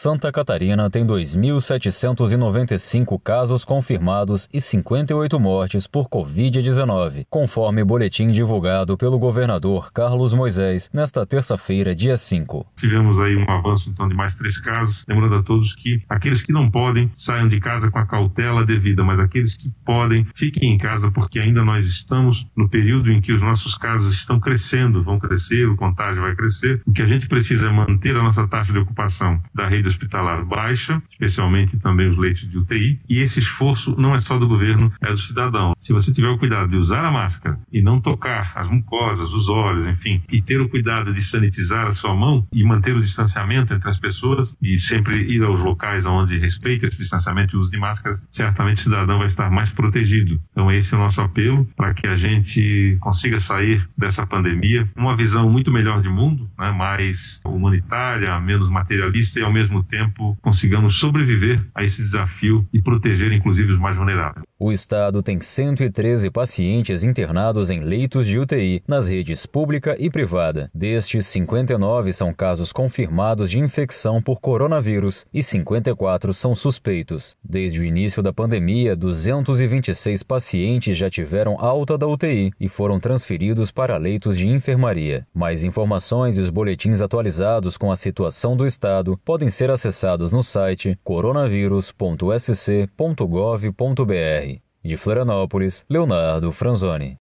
Santa Catarina tem 2.795 casos confirmados e 58 mortes por Covid-19, conforme boletim divulgado pelo governador Carlos Moisés nesta terça-feira, dia 5. Tivemos aí um avanço então de mais 3 casos, lembrando a todos que aqueles que não podem saiam de casa com a cautela devida, mas aqueles que podem fiquem em casa porque ainda nós estamos no período em que os nossos casos estão crescendo, vão crescer, o contágio vai crescer. O que a gente precisa é manter a nossa taxa de ocupação da rede hospitalar baixa, especialmente também os leitos de UTI, e esse esforço não é só do governo, é do cidadão. Se você tiver o cuidado de usar a máscara e não tocar as mucosas, os olhos, enfim, e ter o cuidado de sanitizar a sua mão e manter o distanciamento entre as pessoas e sempre ir aos locais onde respeita esse distanciamento e o uso de máscaras, certamente o cidadão vai estar mais protegido. Então esse é o nosso apelo para que a gente consiga sair dessa pandemia uma visão muito melhor de mundo, né, mais humanitária, menos materialista e ao mesmo tempo consigamos sobreviver a esse desafio e proteger inclusive os mais vulneráveis. O estado tem 113 pacientes internados em leitos de UTI nas redes pública e privada. Destes, 59 são casos confirmados de infecção por coronavírus e 54 são suspeitos. Desde o início da pandemia, 226 pacientes já tiveram alta da UTI e foram transferidos para leitos de enfermaria. Mais informações e os boletins atualizados com a situação do estado podem ser acessados no site coronavírus.sc.gov.br. De Florianópolis, Leonardo Franzoni.